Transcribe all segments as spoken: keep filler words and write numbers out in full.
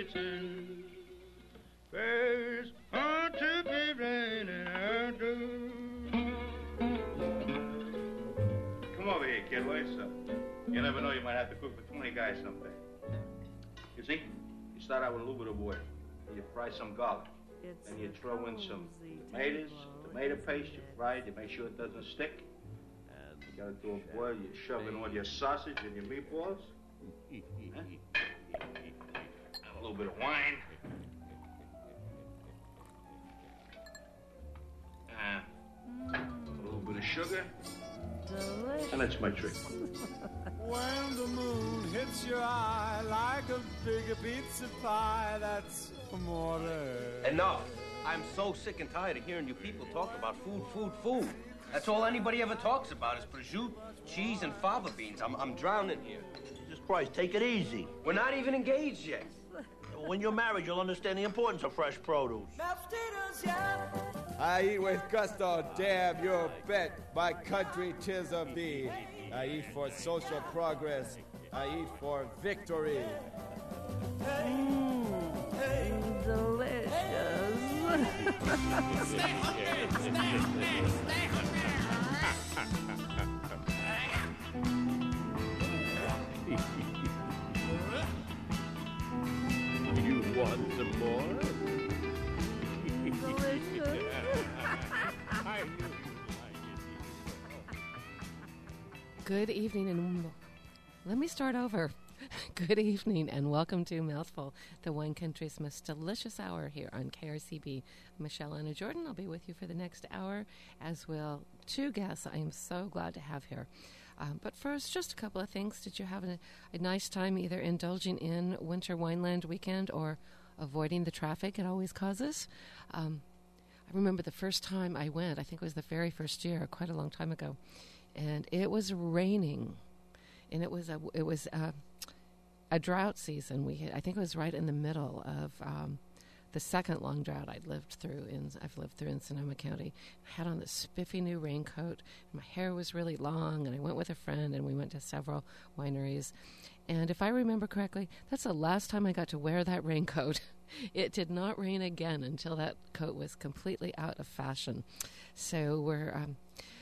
waiting. First, ought to be raining out. Come over here, kid. What's up? You never know, you might have to cook for twenty guys someday. You see, you start out with a little bit of oil. You fry some garlic. It's then you throw in some tomatoes, tomato paste. You fry it. You make sure it doesn't stick. You got it to a boil. You shove in all your sausage and your meatballs. Huh? And a little bit of wine. Uh, a little bit of sugar. Delicious. And that's my trick. When the moon hits your eye like a big pizza pie, that's amore. Enough. I'm so sick and tired of hearing you people talk about food, food, food. That's all anybody ever talks about is prosciutto, cheese, and fava beans. I'm, I'm drowning here. Jesus Christ, take it easy. We're not even engaged yet. When you're married, you'll understand the importance of fresh produce. I eat with gusto, damn you bet. My country, 'tis of thee. I eat for social progress. I eat for victory. Mm, delicious. Stay hungry, stay hungry, stay hungry. You want some more? Delicious. I knew you liked it. Good evening, and let me start over. Good evening, and welcome to Mouthful, the Wine Country's most delicious hour here on K R C B. Michelle Anna Jordan, I'll be with you for the next hour, as will two guests I am so glad to have here. Um, but first, just a couple of things. Did you have a, a nice time either indulging in Winter Wineland weekend or avoiding the traffic it always causes? Um, I remember the first time I went, I think it was the very first year, quite a long time ago, and it was raining, and it was a, it was a, a drought season. We had, I think it was right in the middle of um, the second long drought I'd lived through in I've lived through in Sonoma County. I had on this spiffy new raincoat. My hair was really long, and I went with a friend, and we went to several wineries. And if I remember correctly, that's the last time I got to wear that raincoat. It did not rain again until that coat was completely out of fashion. So we're um,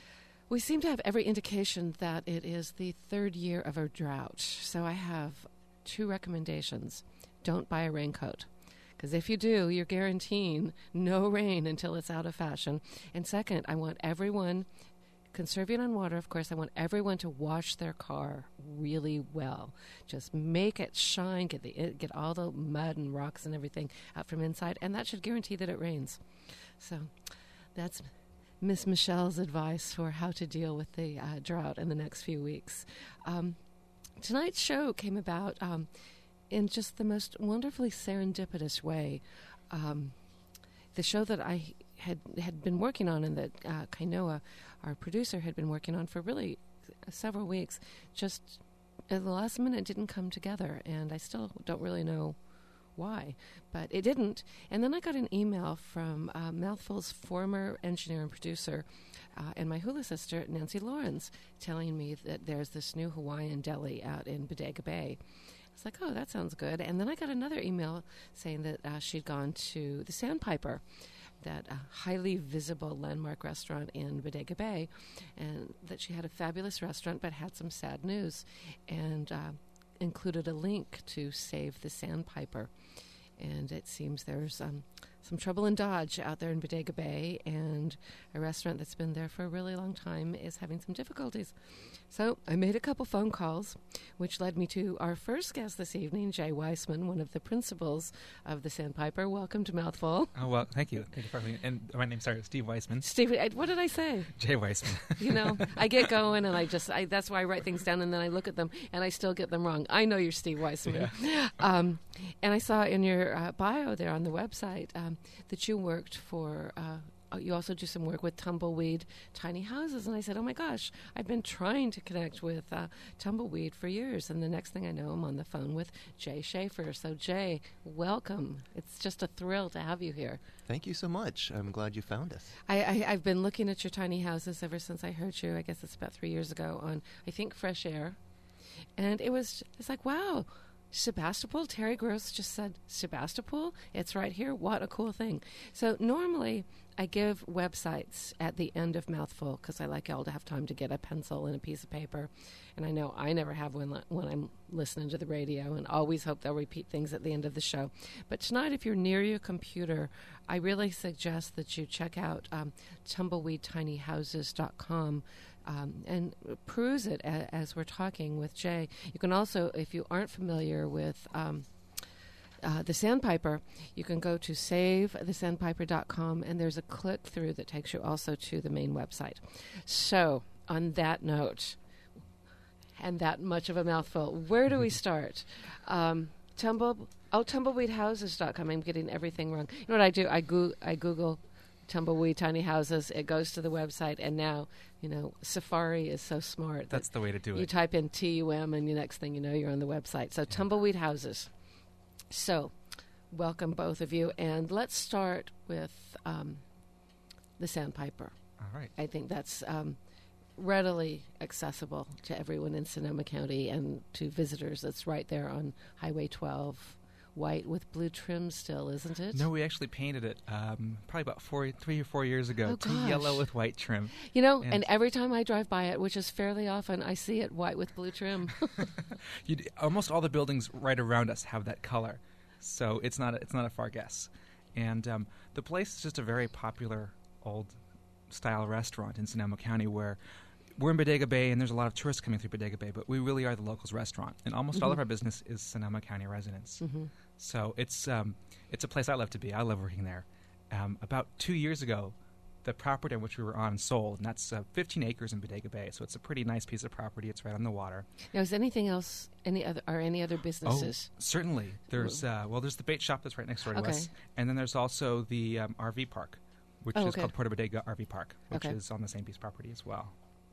we seem to have every indication that it is the third year of a drought. So I have two recommendations. Don't buy a raincoat, because if you do, you're guaranteeing no rain until it's out of fashion. And second, I want everyone, conserving on water, of course, I want everyone to wash their car really well. Just make it shine, get the get all the mud and rocks and everything out from inside, and that should guarantee that it rains. So that's Miss Michelle's advice for how to deal with the uh, drought in the next few weeks. Um, tonight's show came about um, in just the most wonderfully serendipitous way. Um, the show that I had had been working on and that uh, Kainoa, our producer, had been working on for really several weeks, just at the last minute didn't come together, and I still don't really know why, but it didn't. And then I got an email from uh, Mouthful's former engineer and producer uh, and my hula sister, Nancy Lawrence, telling me that there's this new Hawaiian deli out in Bodega Bay. I was like, oh, that sounds good. And then I got another email saying that uh, she'd gone to the Sandpiper, that uh, highly visible landmark restaurant in Bodega Bay, and that she had a fabulous restaurant but had some sad news, and uh, included a link to save the Sandpiper. And it seems there's um, some trouble in Dodge out there in Bodega Bay, and a restaurant that's been there for a really long time is having some difficulties. So I made a couple phone calls, which led me to our first guest this evening, Jay Weissman, one of the principals of the Sandpiper. Welcome to Mouthful. Oh, well, thank you. Thank you for having me. And my name's, sorry, Steve Weissman. Steve, I, what did I say? Jay Weissman. You know, I get going, and I just, I, that's why I write things down, and then I look at them, and I still get them wrong. I know you're Steve Weissman. Yeah. Um, and I saw in your uh, bio there on the website um, that you worked for, uh, you also do some work with Tumbleweed Tiny Houses. And I said, oh my gosh, I've been trying to connect with uh, Tumbleweed for years. And the next thing I know, I'm on the phone with Jay Schaefer. So Jay, welcome. It's just a thrill to have you here. Thank you so much. I'm glad you found us. I, I, I've been looking at your tiny houses ever since I heard you. I guess it's about three years ago on, I think, Fresh Air. And it was, it's like, wow, Sebastopol? Terry Gross just said Sebastopol? It's right here. What a cool thing. So normally I give websites at the end of Mouthful because I like y'all to have time to get a pencil and a piece of paper. And I know I never have when, when I'm listening to the radio, and always hope they'll repeat things at the end of the show. But tonight, if you're near your computer, I really suggest that you check out um, tumbleweed tiny houses dot com. Um, and peruse it a, as we're talking with Jay. You can also, if you aren't familiar with um, uh, the Sandpiper, you can go to save the sandpiper dot com, and there's a click through that takes you also to the main website. So, on that note, and that much of a mouthful, where do we start? Um, tumble, oh, tumbleweed houses dot com. I'm getting everything wrong. You know what I do? I, go- I Google Tumbleweed Tiny Houses. It goes to the website, and now, you know, Safari is so smart. That's that the way to do it. You type in T U M, and the next thing you know, you're on the website. So, Tumbleweed Houses. So, welcome both of you, and let's start with um, the Sandpiper. All right. I think that's um, readily accessible to everyone in Sonoma County and to visitors. It's right there on Highway twelve. White with blue trim still, isn't it? No, we actually painted it um, probably about four, three or four years ago Oh, to gosh. yellow with white trim. You know, And- and every time I drive by it, which is fairly often, I see it white with blue trim. You d- almost all the buildings right around us have that color, so it's not a, it's not a far guess. And um, the place is just a very popular old style restaurant in Sonoma County where we're in Bodega Bay, and there's a lot of tourists coming through Bodega Bay, but we really are the locals' restaurant, and almost all of Mhm. our business is Sonoma County residents. Mhm. So it's um, it's a place I love to be. I love working there. Um, about two years ago, the property on which we were on sold, and that's uh, fifteen acres in Bodega Bay, so it's a pretty nice piece of property. It's right on the water. Now, is anything else, any other, are any other businesses? Oh, certainly. There's uh, well, there's the bait shop that's right next door to Okay. us, and then there's also the um, R V park, which Oh, is okay. called Puerto Bodega R V Park, which Okay. is on the same piece of property as well.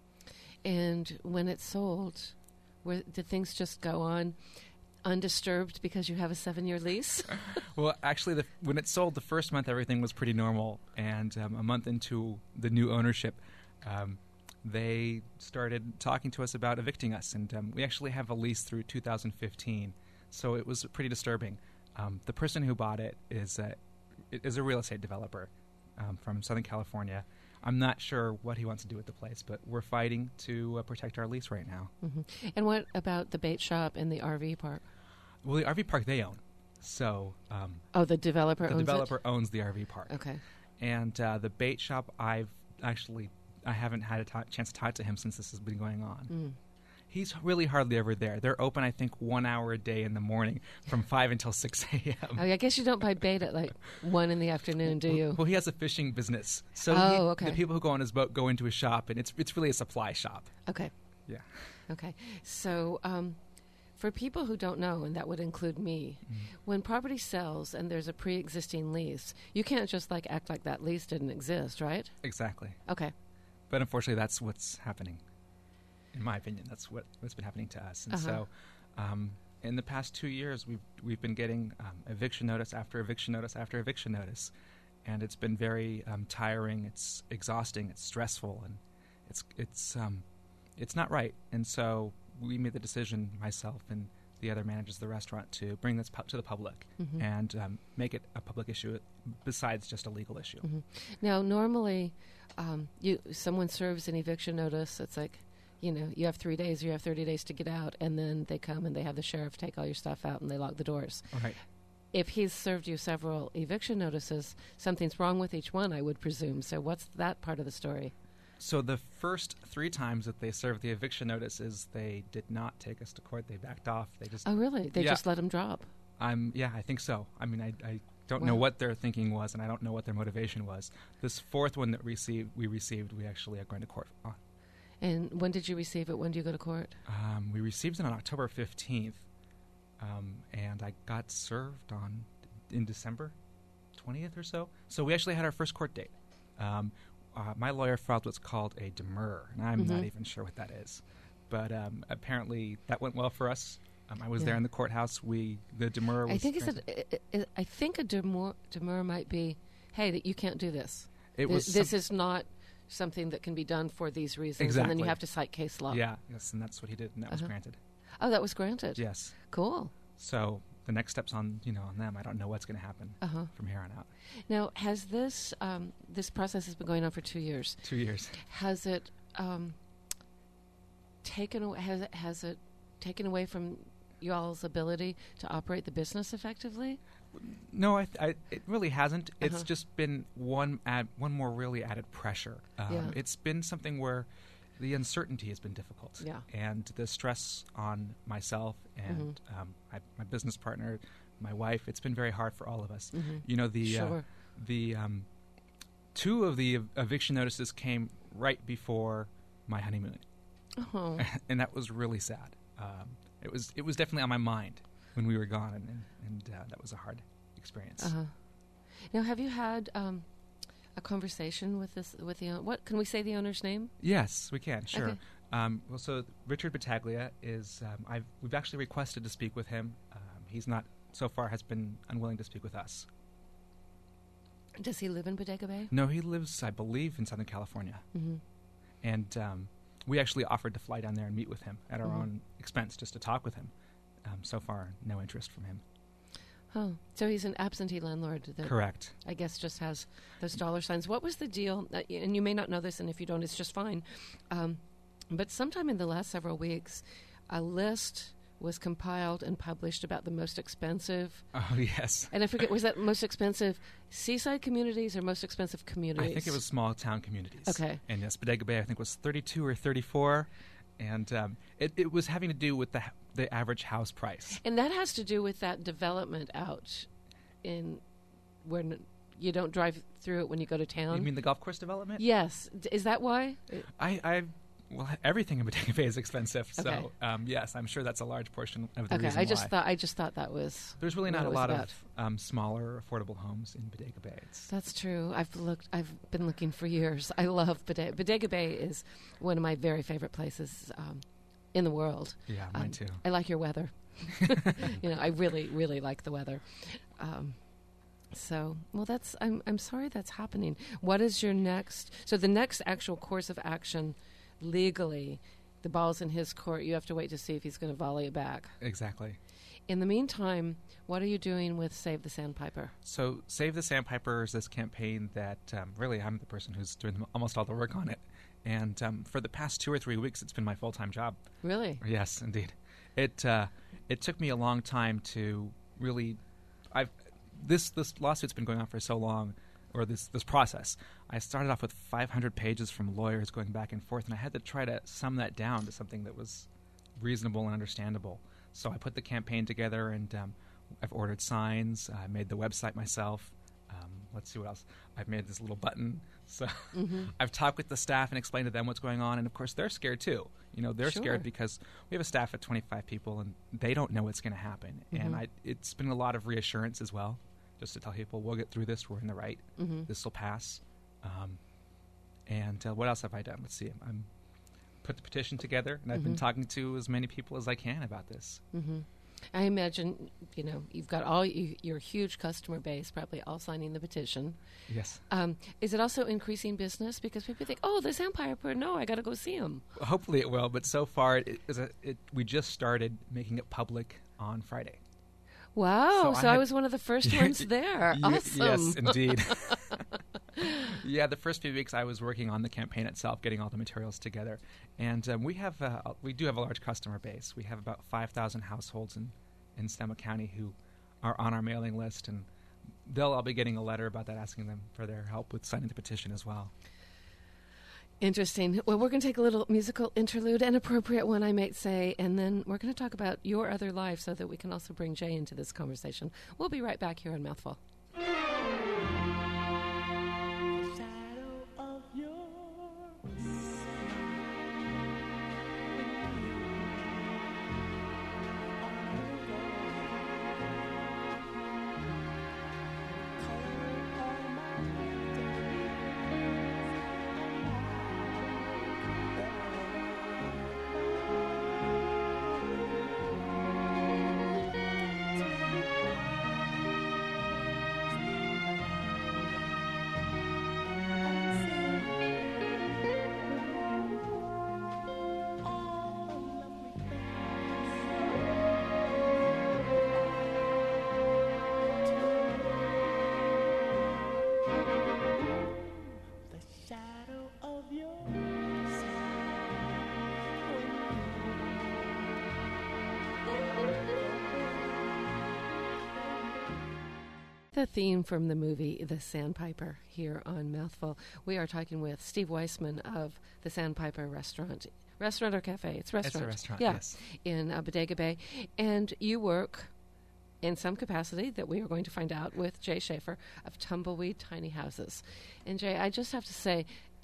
And when it's sold, where, did things just go on undisturbed because you have a seven-year lease? Well, actually, the, when it sold the first month, everything was pretty normal, and um, a month into the new ownership, um, they started talking to us about evicting us, and um, we actually have a lease through two thousand fifteen, so it was pretty disturbing. Um, the person who bought it is a, is a real estate developer um, from Southern California. I'm not sure what he wants to do with the place, but we're fighting to uh, protect our lease right now. hmm And what about the bait shop and the R V park? Well, the R V park they own, so um, Oh, the developer the owns it? developer owns the R V park. Okay. And uh, the bait shop, I've actually I haven't had a t- chance to talk to him since this has been going on. Mm. He's really hardly ever there. They're open, I think, one hour a day in the morning from five until six a.m. Oh, I guess you don't buy bait at like one in the afternoon, do you? Well, he has a fishing business, so Oh, he, okay. the people who go on his boat go into his shop, and it's it's really a supply shop. Okay. Yeah. Okay. So, um, for people who don't know, and that would include me, Mm. when property sells and there's a pre-existing lease, you can't just like act like that lease didn't exist, right? Exactly. Okay. But unfortunately, that's what's happening. In my opinion, that's what, what's been happening to us. And Uh-huh. so, um, in the past two years, we've we've been getting um, eviction notice after eviction notice after eviction notice, and it's been very um, tiring. It's exhausting. It's stressful, and it's it's um, it's not right. And so we made the decision, myself and the other managers of the restaurant, to bring this pu- to the public Mhm. and um, make it a public issue besides just a legal issue. hmm Now, normally, um, you someone serves an eviction notice. It's like, you know, you have three days or you have thirty days to get out, and then they come and they have the sheriff take all your stuff out and they lock the doors. All right. If he's served you several eviction notices, something's wrong with each one, I would presume. So what's that part of the story? So the first three times that they served the eviction notices, they did not take us to court. They backed off. They just Oh, really? They Yeah. just let him drop? I'm yeah, I think so. I mean, I, I don't know Wow. what their thinking was, and I don't know what their motivation was. This fourth one that received we received, we actually are going to court on. And when did you receive it? When do you go to court? Um, we received it on October fifteenth, um, and I got served on in December twentieth or so. So we actually had our first court date. Um, uh, my lawyer filed what's called a demur, and I'm not Mhm. even sure what that is. But um, apparently that went well for us. Um, I was there Yeah. in the courthouse. We the demur was I think it's granted. a, I- I I think a demur, demur might be, hey, that you can't do this. It Th- was this some- is not something that can be done for these reasons. And then you Exactly. have to cite case law. Yeah, yes, and that's what he did, and that was Uh-huh. granted. Oh, that was granted. Yes. Cool. So the next step's on, you know, on them. I don't know what's going to happen Uh-huh. from here on out. Now, has this um, this process has been going on for two years? Two years. Has it um, taken away? Has it has it taken away from y'all's ability to operate the business effectively? No, I, th- I, it really hasn't. It's Uh-huh. just been one add, one more really added pressure. Um, Yeah. It's been something where the uncertainty has been difficult. Yeah. And the stress on myself and Mhm. um, I, my business partner, my wife, it's been very hard for all of us. Mhm. You know, the Sure. uh, the um, two of the ev- eviction notices came right before my honeymoon, Oh. and that was really sad. Um, it was it was definitely on my mind when we were gone, and and, and uh, that was a hard experience. Uh-huh. Now, have you had um, a conversation with this with the own- what? Can we say the owner's name? Yes, we can. Sure. Okay. Um, well, so Richard Battaglia is. Um, I've we've actually requested to speak with him. Um, he's not so far has been unwilling to speak with us. Does he live in Bodega Bay? No, he lives, I believe, in Southern California, Mhm. and um, we actually offered to fly down there and meet with him at our Mhm. own expense, just to talk with him. Um, so far, no interest from him. Oh, so he's an absentee landlord. That Correct. I guess just has those dollar signs. What was the deal? Uh, y- and you may not know this, and if you don't, it's just fine. Um, but sometime in the last several weeks, a list was compiled and published about the most expensive. Oh, yes. And I forget, was that most expensive seaside communities or most expensive communities? I think it was small town communities. Okay. And yes, Bodega Bay, I think, was thirty-two or thirty-four. And um, it, it was having to do with the h- the average house price. And that has to do with that development out in where n- you don't drive through it when you go to town. You mean the golf course development? Yes. D- is that why? I, I well, everything in Bodega Bay is expensive. Okay. So um, yes, I'm sure that's a large portion of the Okay, reason I just why. thought I just thought that was. There's really what not it a was lot about. of um, smaller, affordable homes in Bodega Bay. It's, That's true. I've looked. I've been looking for years. I love Bodega. Bodega Bay is one of my very favorite places um, in the world. Yeah, mine Um, too. I like your weather. you know, I really, really like the weather. Um, so, well, that's. I'm. I'm sorry that's happening. What is your next? So the next actual course of action, legally, the ball's in his court. You have to wait to see if he's going to volley it back. Exactly. In the meantime, what are you doing with Save the Sandpiper? So Save the Sandpiper is this campaign that um, really I'm the person who's doing the, almost all the work on it. And um, for the past two or three weeks, it's been my full-time job. Really? Yes, indeed. It uh, it took me a long time to really. I've this this lawsuit's been going on for so long, or this this process. I started off with five hundred pages from lawyers going back and forth, and I had to try to sum that down to something that was reasonable and understandable. So I put the campaign together, and um, I've ordered signs. I made the website myself. Um, let's see what else. I've made this little button. So Mhm. I've talked with the staff and explained to them what's going on, and of course they're scared too. You know, they're Sure. scared because we have a staff of twenty-five people, and they don't know what's going to happen. And Mhm. I, it's been a lot of reassurance as well, just to tell people we'll get through this. We're in the right. Mhm. This will pass. Um, and uh, what else have I done? Let's see. I'm, I'm put the petition together, and I've been Mhm. talking to as many people as I can about this. hmm I imagine, you know, you've got all you, your huge customer base probably all signing the petition. Yes. Um, is it also increasing business because people think, oh, this Empire, no, I got to go see him. Hopefully it will, but so far it is a, it, we just started making it public on Friday. Wow, So so, I I, had- was one of the first ones there. Y- Awesome. Yes, indeed. Yeah, the first few weeks I was working on the campaign itself, getting all the materials together, and um, we have uh, we do have a large customer base. We have about five thousand households in in Sonoma County who are on our mailing list, and they'll all be getting a letter about that, asking them for their help with signing the petition as well. Interesting. Well, we're going to take a little musical interlude, an appropriate one, I might say, and then we're going to talk about your other life so that we can also bring Jay into this conversation. We'll be right back here on Mouthful. the theme from the movie The Sandpiper here on Mouthful. We are talking with Steve Weissman of the Sandpiper Restaurant. Restaurant or cafe? It's restaurant. It's a restaurant, yeah, yes. In uh, Bodega Bay. And you work in some capacity that we are going to find out with Jay Schaefer of Tumbleweed Tiny Houses. And Jay, I just have to say,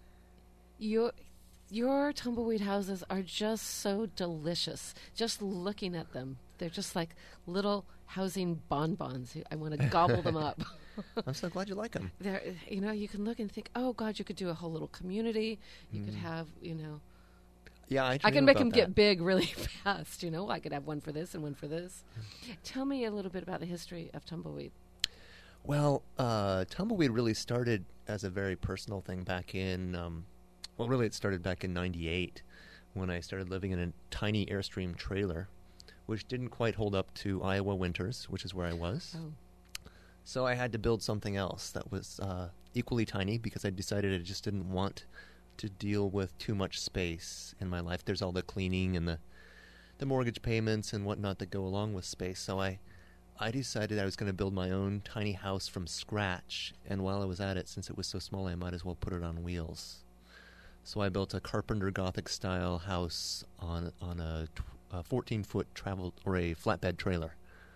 your your tumbleweed houses are just so delicious. Just looking at them, they're just like little housing bonbons. I want to gobble them up. I'm so glad you like them. They're, you know, you can look and think, oh God, you could do a whole little community. You Mm. could have, you know. Yeah, I, I can dream make about them that. get big really fast. You know, I could have one for this and one for this. Tell me a little bit about the history of Tumbleweed. Well, uh, Tumbleweed really started as a very personal thing back in, um, well, really it started back in ninety-eight when I started living in a tiny Airstream trailer, which didn't quite hold up to Iowa winters, which is where I was. Oh. So I had to build something else that was uh, equally tiny because I decided I just didn't want to deal with too much space in my life. There's all the cleaning and the the mortgage payments and whatnot that go along with space. So I I decided I was going to build my own tiny house from scratch. And while I was at it, since it was so small, I might as well put it on wheels. So I built a Carpenter Gothic style house on on a, tw- a fourteen foot travel or a flatbed trailer.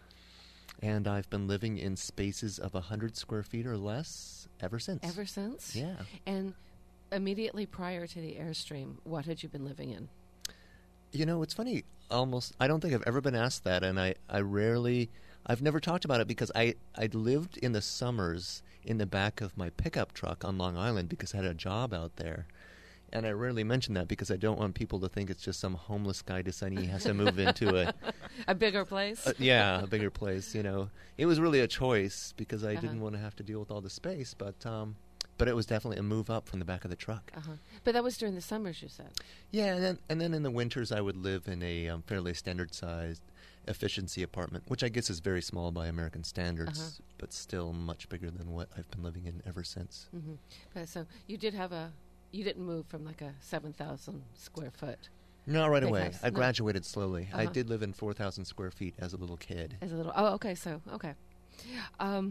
And I've been living in spaces of one hundred square feet or less ever since. Ever since? Yeah. And immediately prior to the Airstream, what had you been living in? You know, it's funny. Almost, I don't think I've ever been asked that, and I, I rarely, I've never talked about it because I I lived in the summers in the back of my pickup truck on Long Island because I had a job out there, and I rarely mention that because I don't want people to think it's just some homeless guy deciding he has to move into a a bigger place. Uh, yeah, a bigger place. You know, it was really a choice because I Uh-huh. didn't want to have to deal with all the space, but um, but it was definitely a move up from the back of the truck. Uh-huh. But that was during the summers, you said. Yeah, and then and then in the winters I would live in a um, fairly standard-sized efficiency apartment, which I guess is very small by American standards, Uh-huh. but still much bigger than what I've been living in ever since. Mm-hmm. But so you did have a, you didn't move from like a seven thousand square foot. Not right big away. house. I No. graduated slowly. I Uh-huh. did live in four thousand square feet as a little kid. As a little, oh, okay, so, okay. Um,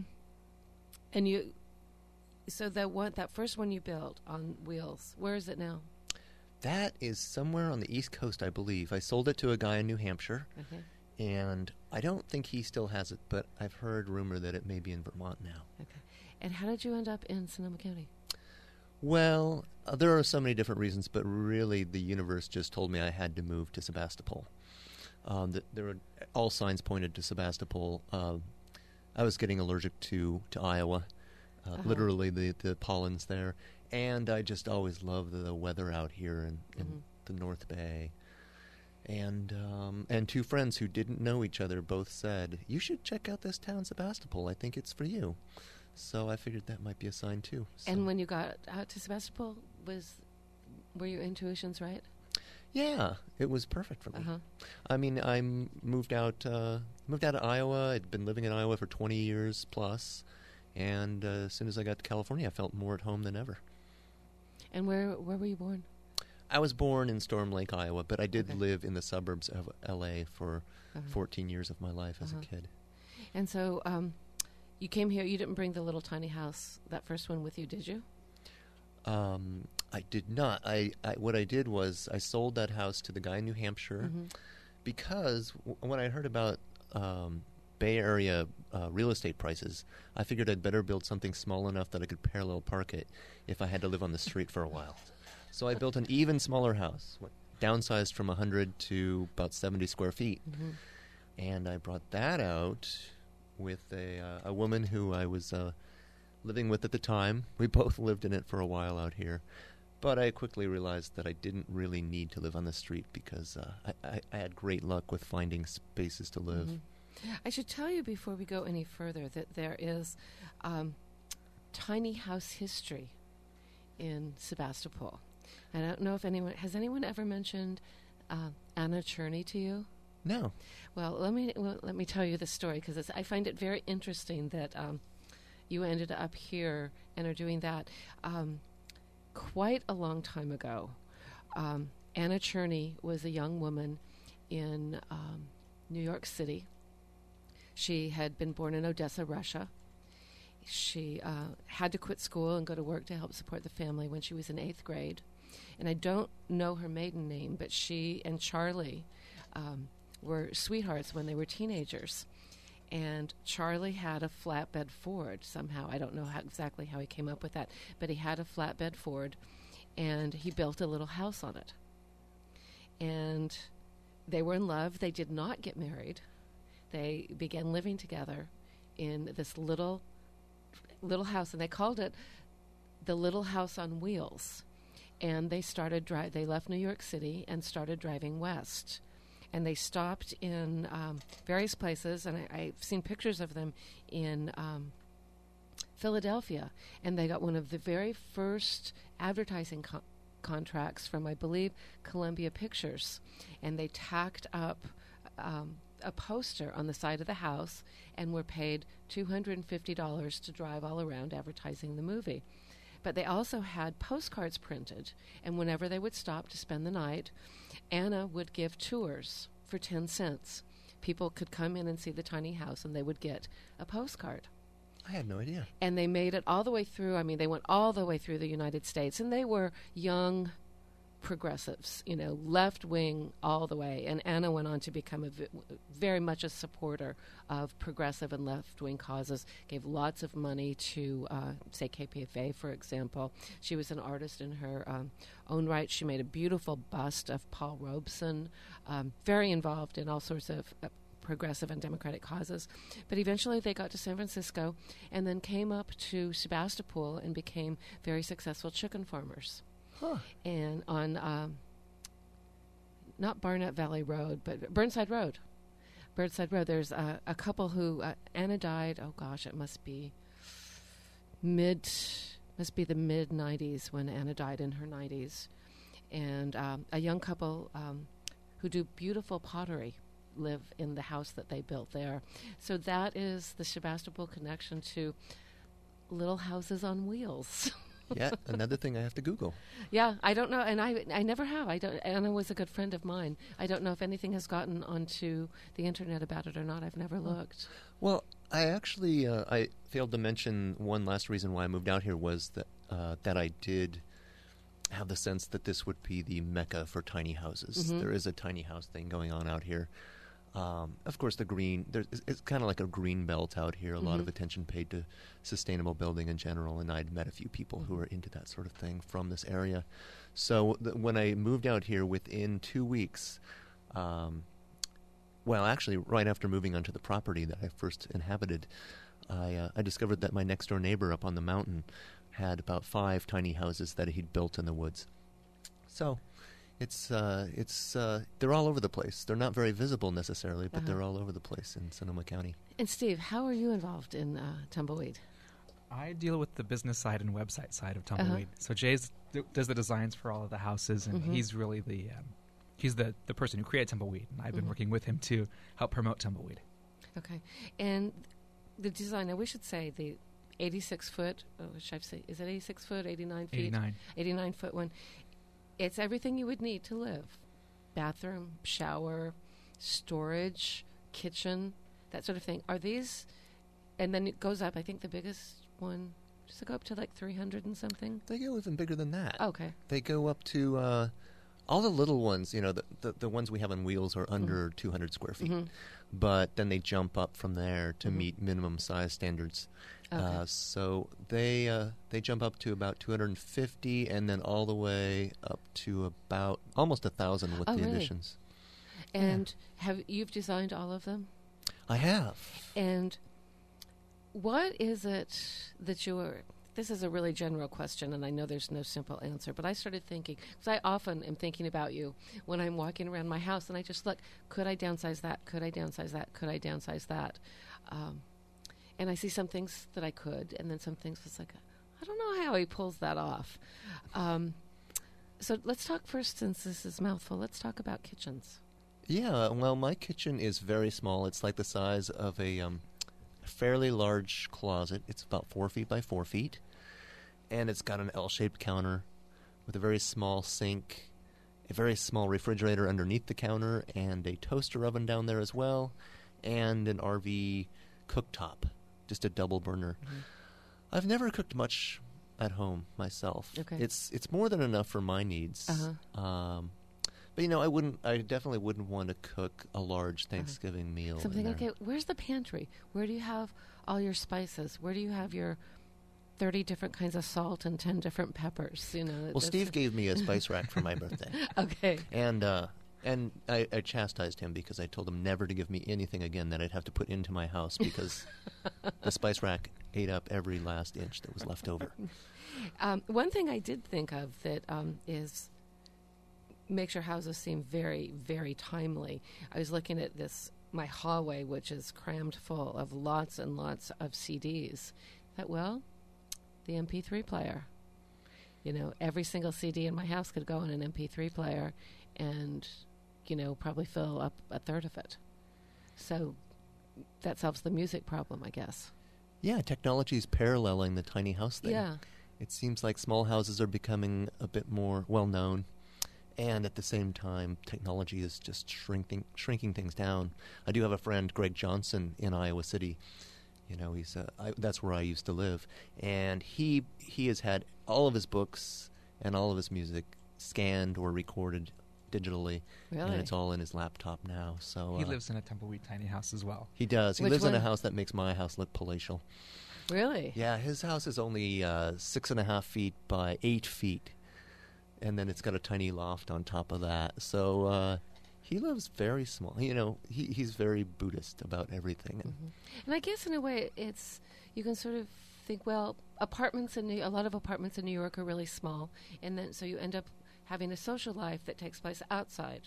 and you, so that one, that first one you built on wheels, where is it now? That is somewhere on the East Coast, I believe. I sold it to a guy in New Hampshire, Okay. and I don't think he still has it, but I've heard rumor that it may be in Vermont now. Okay. And how did you end up in Sonoma County? Well, uh, there are so many different reasons, but really the universe just told me I had to move to Sebastopol. Um, that there were all signs pointed to Sebastopol. Uh, I was getting allergic to, to Iowa, uh, Uh-huh. literally the, the pollen's there, and I just always loved the, the weather out here in, in Mhm. the North Bay. And um, and two friends who didn't know each other both said, "You should check out this town, Sebastopol. I think it's for you." So I figured that might be a sign too. So. And when you got out to Sebastopol, was, were your intuitions right? Yeah, it was perfect for me. Uh-huh. I mean, I m- moved out uh, moved out of Iowa. I'd been living in Iowa for twenty years plus, and uh, as soon as I got to California, I felt more at home than ever. And where where were you born? I was born in Storm Lake, Iowa, but I did Okay. live in the suburbs of L A for Uh-huh. fourteen years of my life as Uh-huh. a kid. And so um, you came here, you didn't bring the little tiny house, that first one with you, did you? Um, I did not. I, I what I did was I sold that house to the guy in New Hampshire Mhm. because w- when I heard about um, Bay Area uh, real estate prices, I figured I'd better build something small enough that I could parallel park it if I had to live on the street for a while. So I built an even smaller house, what, downsized from one hundred to about seventy square feet. Mhm. And I brought that out with a, uh, a woman who I was uh, living with at the time. We both lived in it for a while out here. But I quickly realized that I didn't really need to live on the street because uh, I, I, I had great luck with finding spaces to live. Mhm. I should tell you before we go any further that there is um, tiny house history in Sebastopol. I don't know if anyone, has anyone ever mentioned uh, Anna Cherney to you? No. Well, let me well, let me tell you the story because I find it very interesting that um, you ended up here and are doing that. Um, quite a long time ago, um, Anna Cherney was a young woman in um, New York City. She had been born in Odessa, Russia, she uh, had to quit school and go to work to help support the family when she was in eighth grade. And I don't know her maiden name, but she and Charlie um, were sweethearts when they were teenagers. And Charlie had a flatbed Ford somehow. I don't know how, exactly how he came up with that, but he had a flatbed Ford, and he built a little house on it. And they were in love. They did not get married. They began living together in this little little house, and they called it the Little House on Wheels. And they started dri- they left New York City and started driving west. And they stopped in um, various places, and I, I've seen pictures of them in um, Philadelphia. And they got one of the very first advertising co- contracts from, I believe, Columbia Pictures. And they tacked up um, a poster on the side of the house and were paid two hundred fifty dollars to drive all around advertising the movie. But they also had postcards printed, and whenever they would stop to spend the night, Anna would give tours for ten cents. People could come in and see the tiny house, and they would get a postcard. I had no idea. And they made it all the way through. I mean, they went all the way through the United States, and they were young progressives, you know, left wing all the way. And Anna went on to become a v- very much a supporter of progressive and left wing causes, gave lots of money to, uh, say, K P F A, for example. She was an artist in her um, own right. She made a beautiful bust of Paul Robeson, um, very involved in all sorts of uh, progressive and democratic causes. But eventually they got to San Francisco and then came up to Sebastopol and became very successful chicken farmers. Huh. And on, um, not Barnett Valley Road, but Burnside Road. Burnside Road, there's uh, a couple who, uh, Anna died, oh gosh, it must be mid, must be the mid nineties when Anna died, in her nineties. And um, a young couple um, who do beautiful pottery live in the house that they built there. So that is the Sebastopol connection to little houses on wheels. Yeah, another thing I have to Google. Yeah, I don't know, and I I never have. I don't. Anna was a good friend of mine. I don't know if anything has gotten onto the internet about it or not. I've never looked. Well, I actually uh, I failed to mention one last reason why I moved out here was that uh, that I did have the sense that this would be the mecca for tiny houses. Mm-hmm. There is a tiny house thing going on out here. Um, of course, the green, there's, it's kind of like a green belt out here, a mm-hmm. lot of attention paid to sustainable building in general, and I'd met a few people mm-hmm. who were into that sort of thing from this area. So th- when I moved out here within two weeks, um, well, actually, right after moving onto the property that I first inhabited, I, uh, I discovered that my next-door neighbor up on the mountain had about five tiny houses that he'd built in the woods. So... It's uh, it's uh, they're all over the place. They're not very visible necessarily, but uh-huh. they're all over the place in Sonoma County. And Steve, how are you involved in uh, Tumbleweed? I deal with the business side and website side of Tumbleweed. Uh-huh. So Jay th- does the designs for all of the houses, and mm-hmm. he's really the um, he's the, the person who created Tumbleweed. And I've been mm-hmm. working with him to help promote Tumbleweed. Okay, and the design. Now we should say the eighty-six foot. Oh, should I say? Is it eighty-six foot? eighty-nine feet. eighty-nine. eighty-nine foot one. It's everything you would need to live. Bathroom, shower, storage, kitchen, that sort of thing. Are these, and then it goes up, I think the biggest one, does it go up to like three hundred and something? They go even bigger than that. Okay. They go up to, uh, all the little ones, you know, the, the, the ones we have on wheels are under mm-hmm. two hundred square feet. Mm-hmm. But then they jump up from there to mm-hmm. meet minimum size standards. Okay. Uh, so they uh, they jump up to about two hundred fifty, and then all the way up to about almost a thousand with oh, the really? additions. And yeah. have you've designed all of them? I have. And what is it that you are? This is a really general question, and I know there's no simple answer. But I started thinking, because I often am thinking about you when I'm walking around my house, and I just look: could I downsize that? Could I downsize that? Could I downsize that? Um, And I see some things that I could, and then some things it's like, I don't know how he pulls that off. Um, so let's talk first, since this is mouthful. Let's talk about kitchens. Yeah, well, my kitchen is very small. It's like the size of a um, fairly large closet. It's about four feet by four feet, and it's got an L-shaped counter with a very small sink, a very small refrigerator underneath the counter, and a toaster oven down there as well, and an R V cooktop. Just a double burner. Mm-hmm. I've never cooked much at home myself. Okay. It's it's more than enough for my needs. Uh-huh. Um, but you know, I wouldn't. I definitely wouldn't want to cook a large Thanksgiving meal. Uh-huh. Something in like, there. okay, where's the pantry? Where do you have all your spices? Where do you have your thirty different kinds of salt and ten different peppers? You know. Well, that's- Steve gave me a spice rack for my birthday. Okay. And uh, and I, I chastised him because I told him never to give me anything again that I'd have to put into my house because the spice rack ate up every last inch that was left over. Um, one thing I did think of that um, is makes your houses seem very, very timely. I was looking at this, my hallway, which is crammed full of lots and lots of C Ds. That, well, the M P three player. You know, every single C D in my house could go in an M P three player and, you know, probably fill up a third of it. So that solves the music problem, I guess. Yeah, technology is paralleling the tiny house thing. Yeah. It seems like small houses are becoming a bit more well-known, and at the same time, technology is just shrinking shrinking things down. I do have a friend, Greg Johnson, in Iowa City. You know, he's uh, I, that's where I used to live, and he he has had all of his books and all of his music scanned or recorded digitally, Really? and it's all in his laptop now. So He uh, lives in a tumbleweed tiny house as well. He does. He Which lives in a one? house that makes my house look palatial. Really? Yeah, his house is only uh, six and a half feet by eight feet, and then it's got a tiny loft on top of that. So uh, he lives very small. You know, he, he's very Buddhist about everything. And Mhm. And I guess in a way, it's you can sort of think, well, apartments in New, a lot of apartments in New York are really small, and then so you end up having a social life that takes place outside,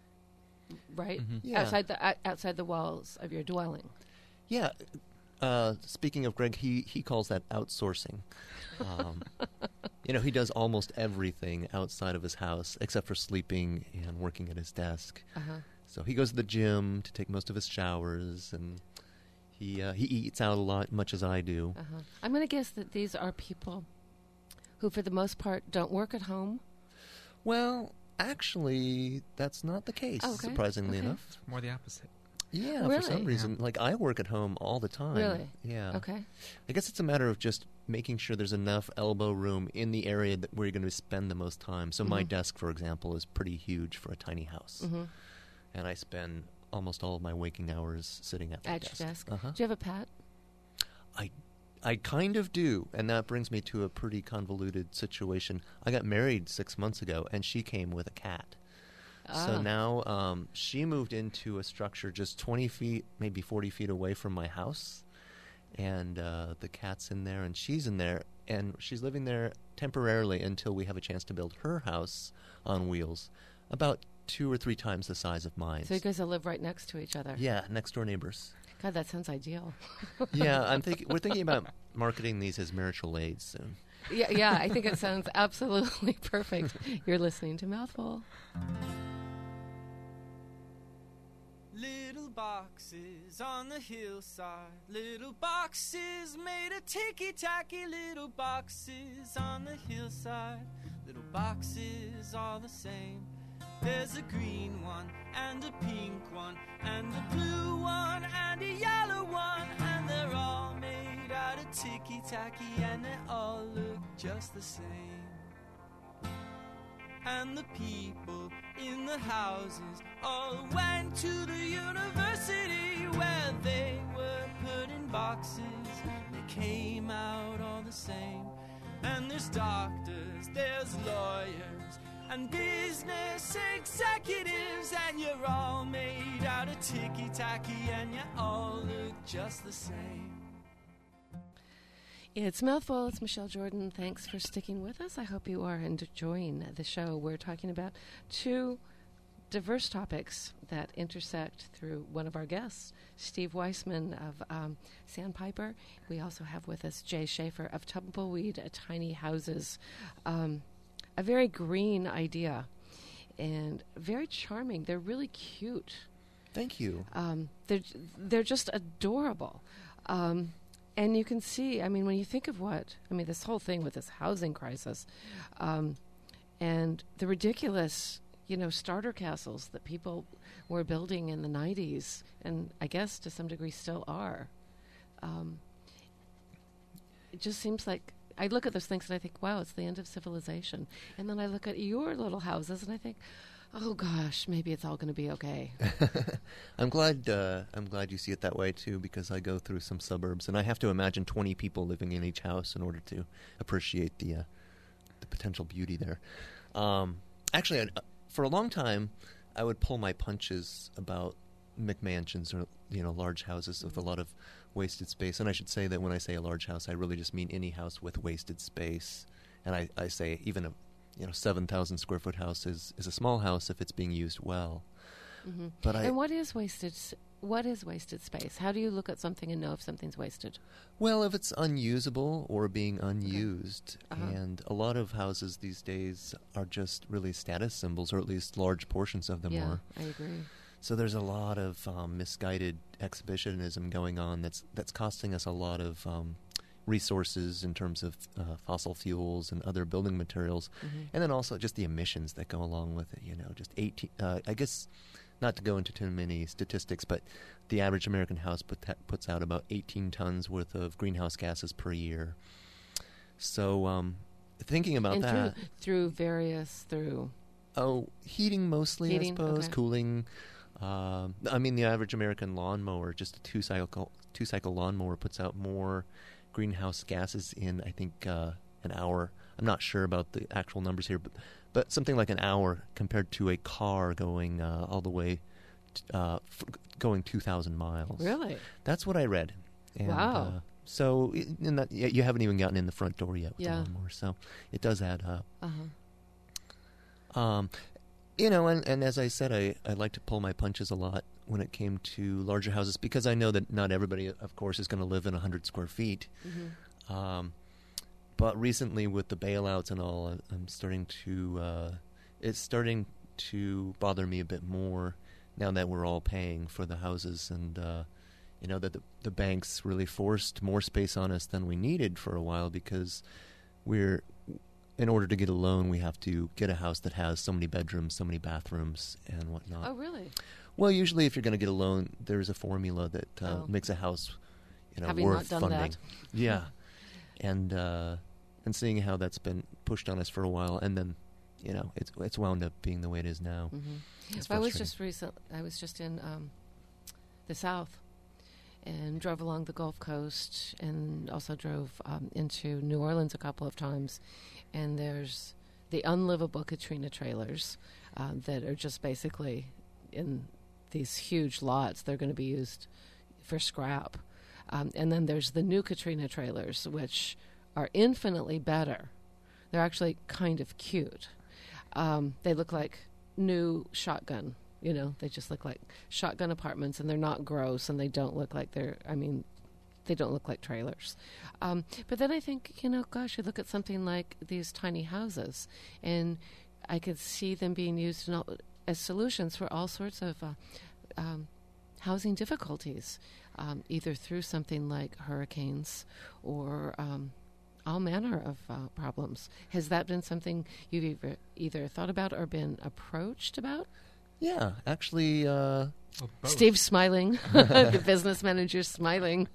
right? Mhm. Yeah. Outside the uh, outside the walls of your dwelling. Yeah. Uh, speaking of Greg, he, he calls that outsourcing. Um, you know, he does almost everything outside of his house except for sleeping and working at his desk. Uh-huh. So he goes to the gym to take most of his showers, and he uh, he eats out a lot, much as I do. Uh-huh. I'm going to guess that these are people who, for the most part, don't work at home. Well, actually, that's not the case, Oh, okay. surprisingly Okay. enough. It's more the opposite. Yeah, Really? for some reason. Like, I work at home all the time. Really? Yeah. Okay. I guess it's a matter of just making sure there's enough elbow room in the area that where you're going to spend the most time. So my Mhm. desk, for example, is pretty huge for a tiny house. Mm-hmm. And I spend almost all of my waking hours sitting at my At desk. your desk. Uh-huh. Do you have a pet? I, I kind of do, and that brings me to a pretty convoluted situation. I got married six months ago, and she came with a cat. Ah. So now um, she moved into a structure just twenty feet, maybe forty feet away from my house, and uh, the cat's in there, and she's in there, and she's living there temporarily until we have a chance to build her house on wheels, about two or three times the size of mine. So you guys will live right next to each other. Yeah, next door neighbors. God, that sounds ideal. Yeah, I'm thinking we're thinking about marketing these as marital aids soon. yeah, yeah. I think it sounds absolutely perfect. You're listening to Mouthful. Little boxes on the hillside, little boxes made of ticky-tacky, little boxes on the hillside, little boxes all the same. There's a green one, and a pink one, and a blue one, and a yellow one, and they're all made out of ticky-tacky, and they all look just the same. And the people in the houses all went to the university where they were put in boxes. They came out all the same. And there's doctors, there's lawyers, and business executives, and you're all made out of ticky-tacky, and you all look just the same. It's Mouthful. It's Michelle Jordan. Thanks for sticking with us. I hope you are enjoying the show. We're talking about two diverse topics that intersect through one of our guests, Steve Weissman of um, Sandpiper. We also have with us Jay Schaefer of Tumbleweed Tiny Houses. Um, a very green idea and very charming. They're really cute. Thank you. Um, they're they're just adorable. Um, And you can see, I mean, when you think of what, I mean, this whole thing with this housing crisis um, and the ridiculous, you know, starter castles that people were building in the nineties, and I guess to some degree still are. Um, it just seems like I look at those things and I think, wow, it's the end of civilization. And then I look at your little houses and I think, oh gosh, maybe it's all going to be okay. I'm glad. Uh, I'm glad you see it that way too, because I go through some suburbs and I have to imagine twenty people living in each house in order to appreciate the uh, the potential beauty there. Um, actually, I'd, uh, for a long time, I would pull my punches about McMansions or you know large houses with a lot of wasted space. And I should say that when I say a large house, I really just mean any house with wasted space. And I, I say even a you know seven thousand square foot house is, is a small house if it's being used well. Mm-hmm. But I, and what is wasted? s- What is wasted space? How do you look at something and know if something's wasted? well, if it's unusable or being unused, Uh-huh. and a lot of houses these days are just really status symbols, or at least large portions of them yeah, are. I agree. So there's a lot of um, misguided exhibitionism going on that's that's costing us a lot of um, resources in terms of uh, fossil fuels and other building materials, Mhm. and then also just the emissions that go along with it. You know, just eighteen. Uh, I guess not to go into too many statistics, but the average American house put puts out about eighteen tons worth of greenhouse gases per year. So um, thinking about and that. through, through various through Oh, heating mostly, Heating, I suppose. okay. Cooling. Um, I mean, the average American lawnmower, just a two cycle two cycle lawnmower, puts out more greenhouse gases in, I think, uh, an hour. I'm not sure about the actual numbers here, but but something like an hour compared to a car going uh, all the way, t- uh, f- going two thousand miles. Really? That's what I read. And, Wow. Uh, so i- in that, y- you haven't even gotten in the front door yet with Yeah. the lawnmower, so it does add up. Uh-huh. Um, you know, and, and as I said, I, I like to pull my punches a lot when it came to larger houses because I know that not everybody, of course, is going to live in one hundred square feet. Mhm. Um, but recently with the bailouts and all, I- I'm starting to, uh, it's starting to bother me a bit more now that we're all paying for the houses and, uh, you know, that the, the banks really forced more space on us than we needed for a while because we're, in order to get a loan, we have to get a house that has so many bedrooms, so many bathrooms, and whatnot. Oh, really? Well, usually if you're going to get a loan, there's a formula that uh, Oh. makes a house, you know, Having worth not done funding. that. Yeah, and uh, and seeing how that's been pushed on us for a while, and then, you know, it's it's wound up being the way it is now. Mm-hmm. It's I was frustrating. just recent. I was just in um, the South, and drove along the Gulf Coast, and also drove um, into New Orleans a couple of times. And there's the unlivable Katrina trailers uh, that are just basically in these huge lots. They're going to be used for scrap. Um, and then there's the new Katrina trailers, which are infinitely better. They're actually kind of cute. Um, they look like new shotgun. You know, they just look like shotgun apartments, and they're not gross, and they don't look like they're, I mean, they don't look like trailers. Um, but then I think, you know, gosh, you look at something like these tiny houses, and I could see them being used in all, as solutions for all sorts of uh, um, housing difficulties, um, either through something like hurricanes or um, all manner of uh, problems. Has that been something you've either, either thought about or been approached about? Yeah, actually, uh, Steve's smiling. The business manager's smiling.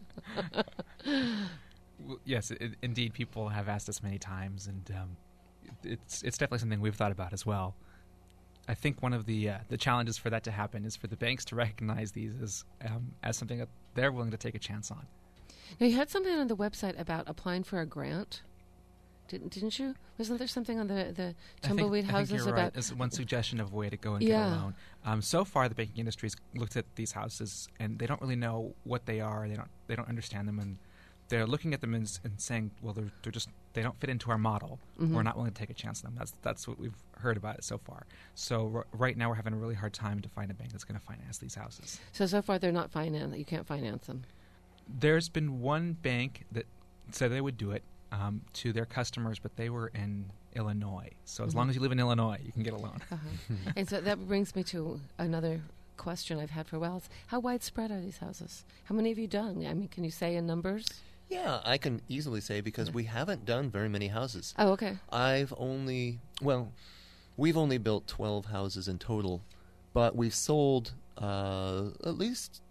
Well, yes, it, indeed, people have asked us many times, and um, it's it's definitely something we've thought about as well. I think one of the uh, the challenges for that to happen is for the banks to recognize these as um, as something that they're willing to take a chance on. Now, you had something on the website about applying for a grant, didn't didn't you? Wasn't there something on the, the tumbleweed I think, houses I think you're about? right. As one suggestion of a way to go and Yeah. get a loan. Um, so far, the banking industry's looked at these houses and they don't really know what they are. They don't they don't understand them, and they're looking at them and, s- and saying, "Well, they're they're just they don't fit into our model. Mhm. We're not willing to take a chance on them." That's that's what we've heard about it so far. So r- right now, we're having a really hard time to find a bank that's going to finance these houses. So so far they're not finance. You can't finance them. There's been one bank that said they would do it um, to their customers, but they were in Illinois. So as Mhm. long as you live in Illinois, you can get a loan. Uh-huh. And so that brings me to another question I've had for a while. It's how widespread are these houses? How many have you done? I mean, can you say in numbers? yeah, I can easily say because we haven't done very many houses. Oh, okay. I've only, well, we've only built twelve houses in total, but we've sold uh, at least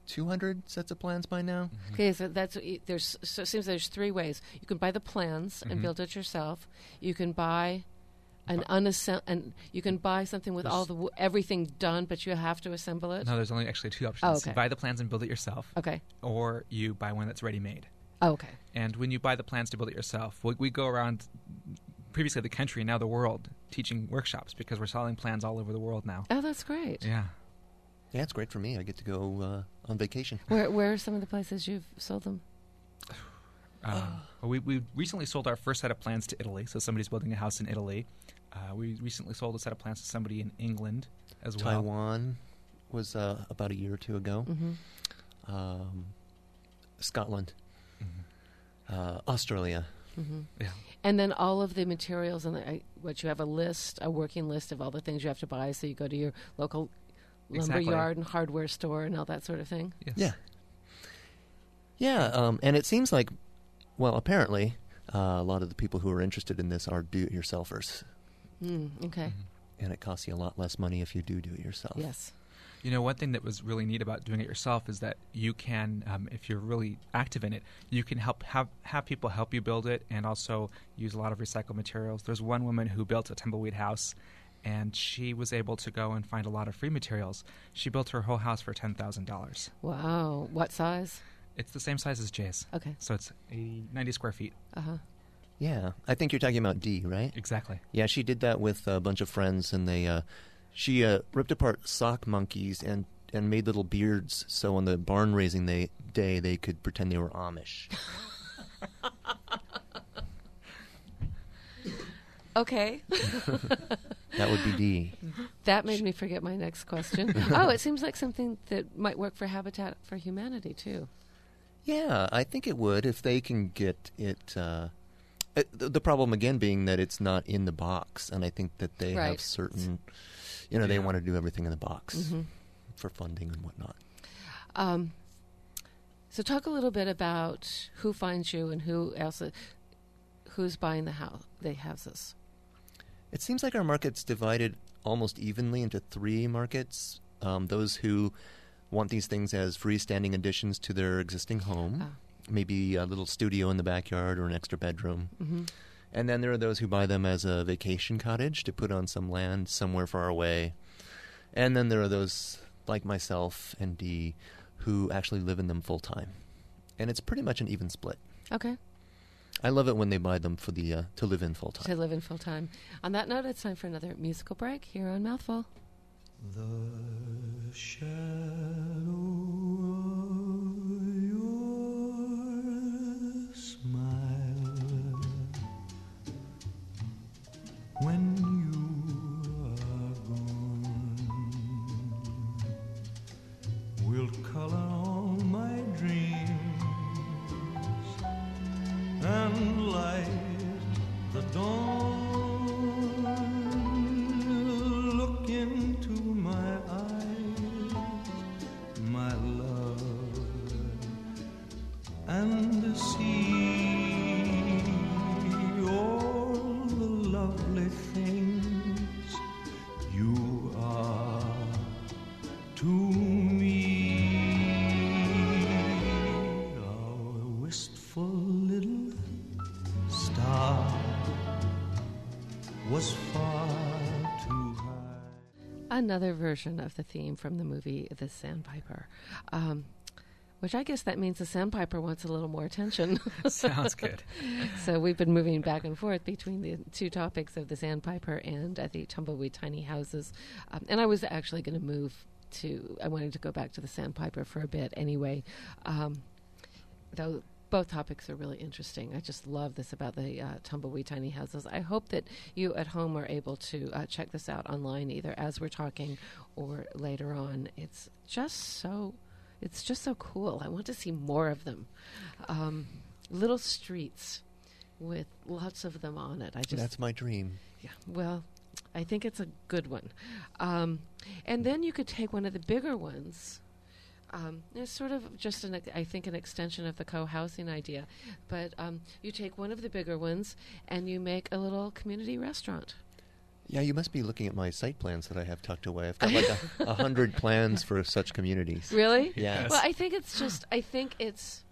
two hundred sets of plans by now. Okay, so that's what you- there's. So it seems there's three ways. You can buy the plans and Mhm. build it yourself. You can buy an unassem- and you can buy something with all the w- everything done, but you have to assemble it. No, there's only actually two options. Oh, okay. You buy the plans and build it yourself. Okay. Or you buy one that's ready-made. Oh, okay. And when you buy the plans to build it yourself, we, we go around previously the country, now the world, teaching workshops because we're selling plans all over the world now. Oh, that's great. Yeah. Yeah, it's great for me. I get to go uh, on vacation. Where where are some of the places you've sold them? Um, well, we we recently sold our first set of plans to Italy, so somebody's building a house in Italy. Uh, we recently sold a set of plans to somebody in England as well. Taiwan was uh, about a year or two ago. Mm-hmm. Um, Scotland. Uh, Australia. Mm-hmm. Yeah. And then all of the materials and the, I, what you have a list, a working list of all the things you have to buy. So you go to your local lumber Exactly. yard and hardware store and all that sort of thing. Yes. Yeah. Yeah, um, and it seems like, well, apparently, uh, a lot of the people who are interested in this are do-it-yourselfers. Mm, okay. And it costs you a lot less money if you do do it yourself. Yes. You know, one thing that was really neat about doing it yourself is that you can, um, if you're really active in it, you can help have, have people help you build it and also use a lot of recycled materials. There's one woman who built a tumbleweed house, and she was able to go and find a lot of free materials. She built her whole house for ten thousand dollars. Wow. What size? It's the same size as Jay's. Okay. So it's eighty, ninety square feet. Uh-huh. Yeah, I think you're talking about Dee, right? Exactly. Yeah, she did that with a bunch of friends, and they uh, she uh, ripped apart sock monkeys and, and made little beards so on the barn raising they, day they could pretend they were Amish. Okay. That would be Dee. That made me forget my next question. Oh, it seems like something that might work for Habitat for Humanity, too. Yeah, I think it would if they can get it. Uh, it the, the problem again being that it's not in the box, and I think that they Right. have certain, you know, they want to do everything in the box Mhm. for funding and whatnot. Um, so talk a little bit about who finds you and who else, uh, who's buying the house, the houses. It seems like our market's divided almost evenly into three markets. Um, those who want these things as freestanding additions to their existing home, Ah. maybe a little studio in the backyard or an extra bedroom. Mhm. And then there are those who buy them as a vacation cottage to put on some land somewhere far away. And then there are those like myself and Dee who actually live in them full time. And it's pretty much an even split. Okay. I love it when they buy them for the uh, to live in full time. To live in full time. On that note, it's time for another musical break here on Mouthful. The shadow of your smile when you are gone will color all my dreams and light the dawn. Look into my eyes, my love, and see all the lovely things you are to me. Our wistful little star was far too high. Another version of the theme from the movie The Sandpiper, um, which I guess that means the Sandpiper wants a little more attention. Sounds good. So we've been moving back and forth between the two topics of the Sandpiper and uh, the Tumbleweed Tiny Houses. Um, and I was actually going to move to, I wanted to go back to the Sandpiper for a bit anyway. Um, though both topics are really interesting. I just love this about the uh, Tumbleweed Tiny Houses. I hope that you at home are able to uh, check this out online either as we're talking or later on. It's just so, it's just so cool. I want to see more of them. Um, little streets with lots of them on it. I just That's my dream. Yeah, well, I think it's a good one. Um, and then you could take one of the bigger ones. Um, it's sort of just, an, I think, an extension of the co-housing idea. But um, you take one of the bigger ones and you make a little community restaurant. Yeah, you must be looking at my site plans that I have tucked away. I've got like a, a hundred plans for such communities. Really? Yes. Well, I think it's just, I think it's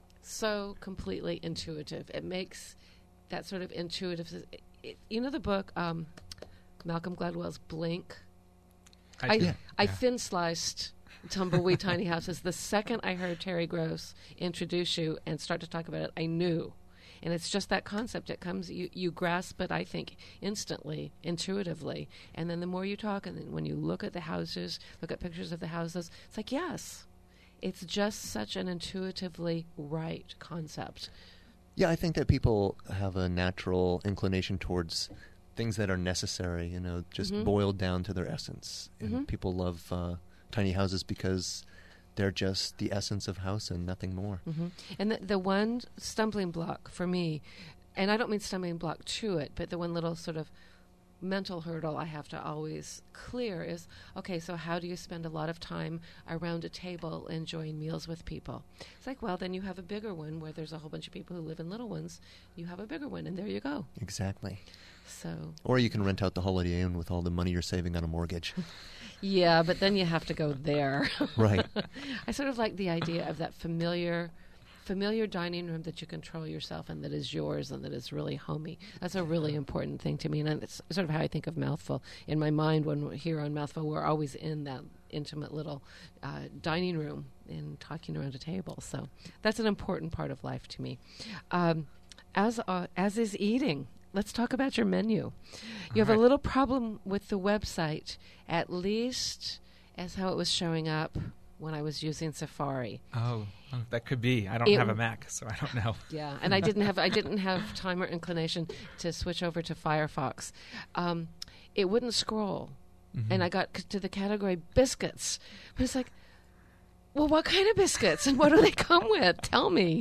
so completely intuitive. It makes that sort of intuitive, it, it, you know the book, um, Malcolm Gladwell's Blink? I, I, yeah. I Yeah. thin sliced Tumbleweed Tiny Houses. The second I heard Terry Gross introduce you and start to talk about it, I knew. And it's just that concept. It comes, you, you grasp it, I think, instantly, intuitively. And then the more you talk, and then when you look at the houses, look at pictures of the houses, it's like, yes, it's just such an intuitively right concept. Yeah, I think that people have a natural inclination towards things that are necessary, you know, just Mhm. boiled down to their essence. And Mhm. people love uh, tiny houses because they're just the essence of house and nothing more. hmm And the, the one stumbling block for me, and I don't mean stumbling block to it, but the one little sort of mental hurdle I have to always clear is, okay, so how do you spend a lot of time around a table enjoying meals with people? It's like, well, then you have a bigger one where there's a whole bunch of people who live in little ones. You have a bigger one, and there you go. Exactly. So, Or you can rent out the Holiday Inn with all the money you're saving on a mortgage. yeah, but then you have to go there. Right. I sort of like the idea of that familiar familiar dining room that you control yourself and that is yours and that is really homey. That's a really important thing to me, and it's sort of how I think of Mouthful. In my mind, when we're here on Mouthful, we're always in that intimate little uh, dining room and talking around a table. So that's an important part of life to me. Um, as uh, as is eating. Let's talk about your menu. You have right. a little problem with the website, at least as how it was showing up when I was using Safari. Oh, oh, that could be. I don't It have a w- Mac, so I don't know. Yeah, and I didn't have I didn't have time or inclination to switch over to Firefox. Um, it wouldn't scroll, Mhm. and I got c- to the category biscuits. But it's like, well, what kind of biscuits and what do they come with? Tell me.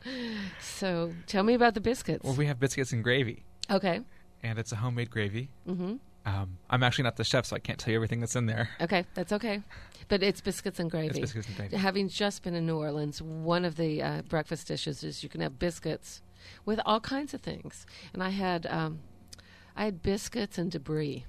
So tell me about the biscuits. Well, we have biscuits and gravy, Okay. and it's a homemade gravy. Mm-hmm. Um, I'm actually not the chef, so I can't tell you everything that's in there. Okay, that's okay. But it's biscuits and gravy. It's biscuits and gravy. Having just been in New Orleans, one of the uh, breakfast dishes is you can have biscuits with all kinds of things. And I had um, I had biscuits and debris.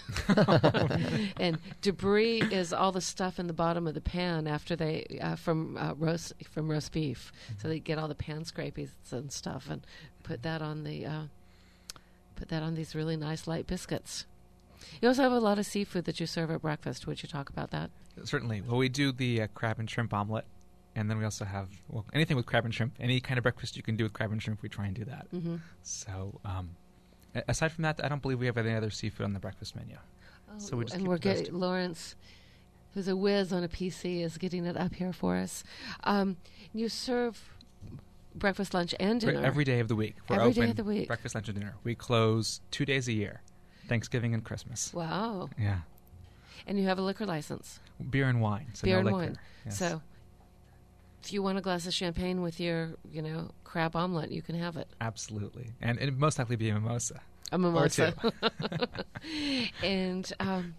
And debris is all the stuff in the bottom of the pan after they uh, from uh, roast from roast beef. So they get all the pan scrapies and stuff and put that on the uh, put that on these really nice light biscuits. You also have a lot of seafood that you serve at breakfast. Would you talk about that? Certainly. Well, we do the uh, crab and shrimp omelet, and then we also have well anything with crab and shrimp. Any kind of breakfast you can do with crab and shrimp, we try and do that. Mm-hmm. So, um, a- aside from that, I don't believe we have any other seafood on the breakfast menu. Oh, So we just and keep we're it toasted. getting Lawrence, who's a whiz on a P C, is getting it up here for us. Um, you serve breakfast, lunch, and We're- dinner Every day of the week. We're Every open day of the week. breakfast, lunch, and dinner. We close two days a year, Thanksgiving and Christmas. Wow! Yeah. And you have a liquor license, Beer and wine. So beer no and liquor. wine. Yes. So, if you want a glass of champagne with your, you know, crab omelet, you can have it. Absolutely. And it'd most likely be a mimosa. A Or mimosa. two. And um,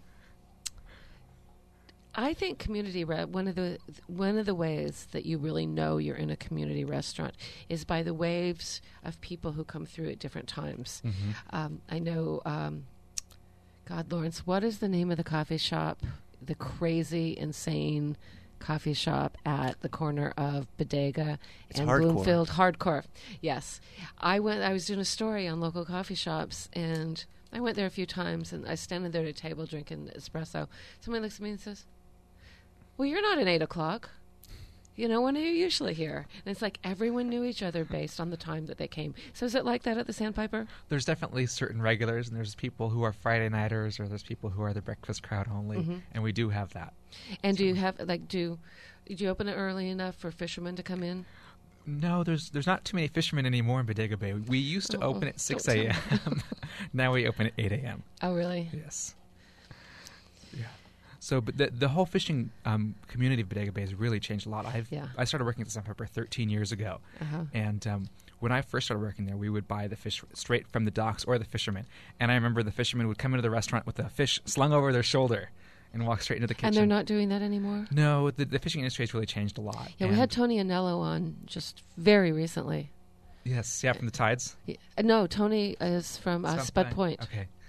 I think community re- one of the one of the ways that you really know you're in a community restaurant is by the waves of people who come through at different times. Mhm. Um, I know, um, God, Lawrence, what is the name of the coffee shop? The crazy, insane coffee shop at the corner of Bodega It's and Hardcore. Bloomfield. Hardcore, yes. I went. I was doing a story on local coffee shops, and I went there a few times. And I was standing there at a table drinking espresso. Somebody looks at me and says, "Well, you're not at eight o'clock. You know, when are you usually here?" And it's like everyone knew each other based on the time that they came. So is it like that at the Sandpiper? There's definitely certain regulars, and there's people who are Friday nighters, or there's people who are the breakfast crowd only, Mhm. and we do have that. And do you have like do do you open it early enough for fishermen to come in? No, there's there's not too many fishermen anymore in Bodega Bay. We used to Oh, open at six don't a tell m Now we open at eight a m Oh, really? Yes. Yeah. So, but the the whole fishing um, community of Bodega Bay has really changed a lot. I've Yeah. I started working at the Sandpiper thirteen years ago, Uh-huh. and um, when I first started working there, we would buy the fish straight from the docks or the fishermen. And I remember the fishermen would come into the restaurant with the fish slung over their shoulder and walk straight into the kitchen. And they're not doing that anymore? No, the, the fishing industry has really changed a lot. Yeah, we And- had Tony Anello on just very recently. Yes, yeah, from the Tides. Yeah, uh, no, Tony is from uh, Spud Spud Point. Point. Okay.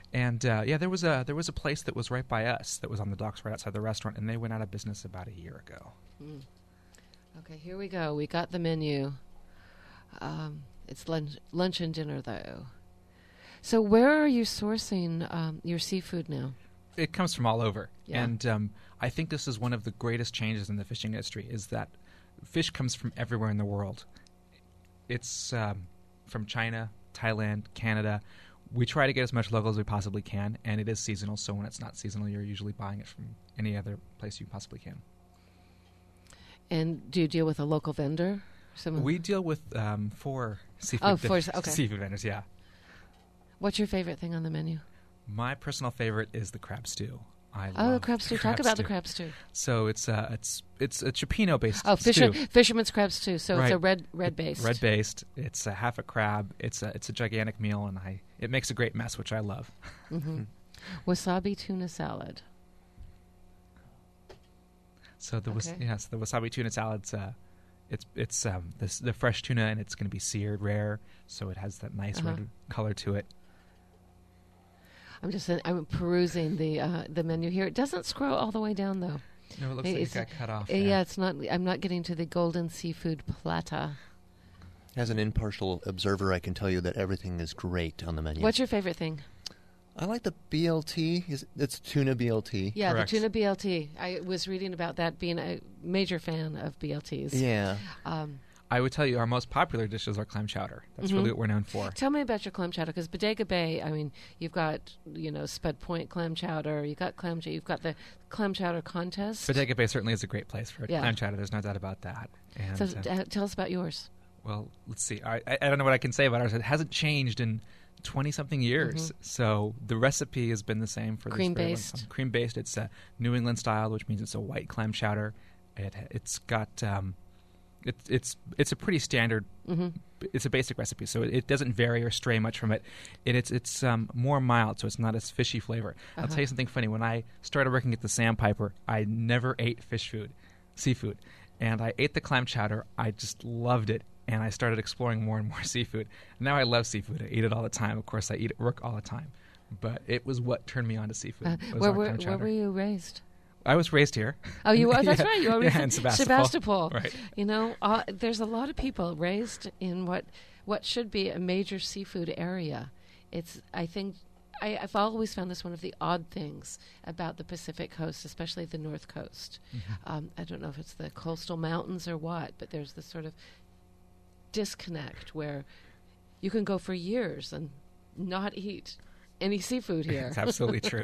And uh, yeah, there was a there was a place that was right by us that was on the docks right outside the restaurant, and they went out of business about a year ago. Mm. Okay, here we go. We got the menu. Um, it's lunch, lunch and dinner, though. So where are you sourcing um, your seafood now? It comes from all over. Yeah. And um, I think this is one of the greatest changes in the fishing industry, is that fish comes from everywhere in the world. It's um, from China, Thailand, Canada. We try to get as much local as we possibly can, and it is seasonal, so when it's not seasonal, you're usually buying it from any other place you possibly can. And do you deal with a local vendor? Someone? We deal with um, four seafood, oh, four, okay. seafood vendors, yeah. What's your favorite thing on the menu? My personal favorite is the crab stew. I oh, love crab stew. Crab Talk about stew. the crab stew. So it's uh, it's it's a cioppino based. Oh, fisher, stew. fisherman's crab stew. So right. it's a red red based. Red based. It's a half a crab. It's a it's a gigantic meal, and I it makes a great mess, which I love. Mm-hmm. Wasabi tuna salad. So the was, okay. yes, the wasabi tuna salad's uh, it's it's um this, the fresh tuna, and it's going to be seared rare, so it has that nice uh-huh. red color to it. I'm just I'm perusing the uh, the menu here. It doesn't scroll all the way down though. No, it looks it's, like it got cut off. Uh, yeah, it's not. I'm not getting to the golden seafood platter. As an impartial observer, I can tell you that everything is great on the menu. What's your favorite thing? I like the B L T. Is it, it's tuna B L T. Yeah, Correct. the tuna B L T. I was reading about that, being a major fan of B L Ts. Yeah. Um, I would tell you our most popular dishes are clam chowder. That's mm-hmm. really what we're known for. Tell me about your clam chowder, because Bodega Bay, I mean, you've got, you know, Spud Point clam chowder, you've got clam chowder, you've got the clam chowder contest. Bodega Bay certainly is a great place for yeah. clam chowder. There's no doubt about that. And, so uh, uh, tell us about yours. Well, let's see. I, I I don't know what I can say about ours. It hasn't changed in twenty-something years. Mm-hmm. So the recipe has been the same for cream this very long based. time. Cream based. It's a New England style, which means it's a white clam chowder. It it's got um, it's it's it's a pretty standard. Mm-hmm. It's a basic recipe, so it, it doesn't vary or stray much from it. And it's it's um, more mild, so it's not as fishy flavor. Uh-huh. I'll tell you something funny. When I started working at the Sandpiper, I never ate fish food, seafood, and I ate the clam chowder. I just loved it. And I started exploring more and more seafood. Now I love seafood. I eat it all the time. Of course, I eat at work all the time. But it was what turned me on to seafood. Uh, was where, our were, clam where chowder. were you raised? I was raised here. Oh, you were? That's yeah. right. You were yeah, raised in Sebastopol. Sebastopol. Right. You know, uh, there's a lot of people raised in what what should be a major seafood area. It's, I think, I, I've always found this one of the odd things about the Pacific Coast, especially the North Coast. Mm-hmm. Um, I don't know if it's the coastal mountains or what, but there's this sort of disconnect where you can go for years and not eat any seafood here. It's absolutely true.